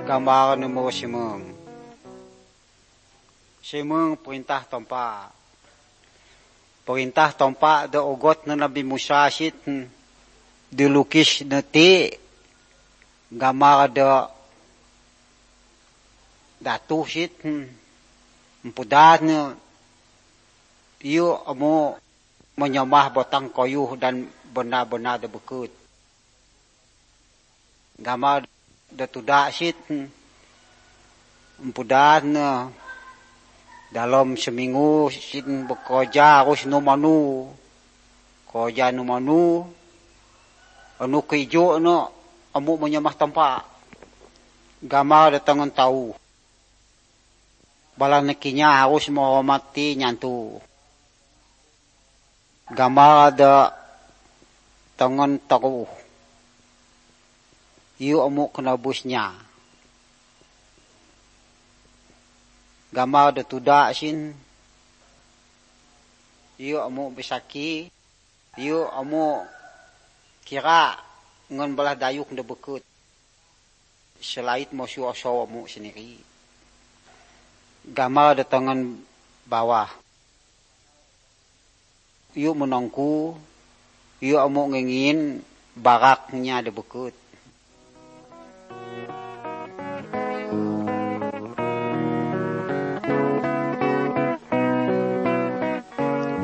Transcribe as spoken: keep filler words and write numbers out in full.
gambar ni mo si Meng. Si Meng perintah tompa. Perintah tompa da ugot na Nabi Musa sit dilukis na ti gambar da datu sit empudah na iyo amo menyamah batang koyuh dan benda-benda da bekut. Gambar da tudak sit empudah na dalam seminggu sit bekerja harus no manu. Kerja no manu. Anu keijo no amu menyamah tempat. Gambar da tangan tahu. Bala nekinya harus menghormati nyantu. Gambar da tangan taruh. Iyo amu kena busnya. Gambar da tudak sin. Iyo amu besaki. Iyo amu kira ngan belah dayuk da bekut. Selait mo suasaw amu sendiri. Gambar da tangan bawah. Iyo menangku. Iyo amu ngingin baraknya da bekut.